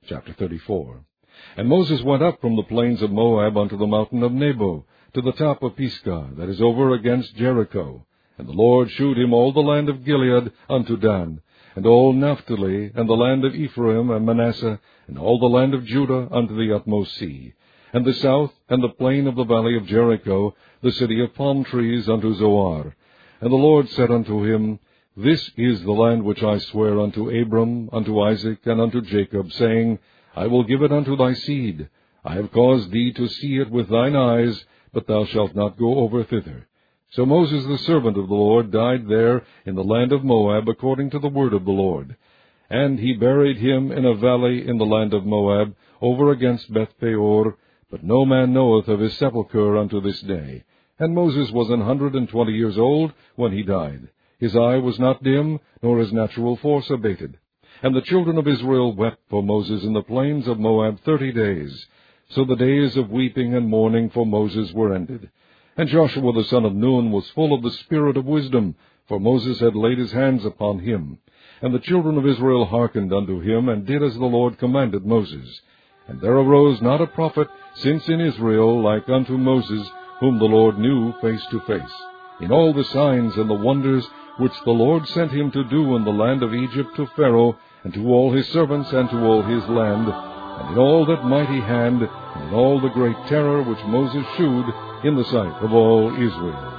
Chapter 34. And Moses went up from the plains of Moab unto the mountain of Nebo, to the top of Pisgah, that is over against Jericho. And the Lord shewed him all the land of Gilead unto Dan, and all Naphtali, and the land of Ephraim and Manasseh, and all the land of Judah unto the utmost sea, and the south, and the plain of the valley of Jericho, the city of palm trees, unto Zoar. And the Lord said unto him, This is the land which I sware unto Abram, unto Isaac, and unto Jacob, saying, I will give it unto thy seed. I have caused thee to see it with thine eyes, but thou shalt not go over thither. So Moses the servant of the Lord died there in the land of Moab, according to the word of the Lord. And he buried him in a valley in the land of Moab, over against Beth-peor, but no man knoweth of his sepulchre unto this day. And Moses was 120 years old when he died. His eye was not dim, nor his natural force abated. And the children of Israel wept for Moses in the plains of Moab 30 days. So the days of weeping and mourning for Moses were ended. And Joshua the son of Nun was full of the spirit of wisdom, for Moses had laid his hands upon him. And the children of Israel hearkened unto him, and did as the Lord commanded Moses. And there arose not a prophet since in Israel like unto Moses, whom the Lord knew face to face, in all the signs and the wonders which the Lord sent him to do in the land of Egypt to Pharaoh, and to all his servants, and to all his land, and in all that mighty hand, and in all the great terror which Moses shewed in the sight of all Israel.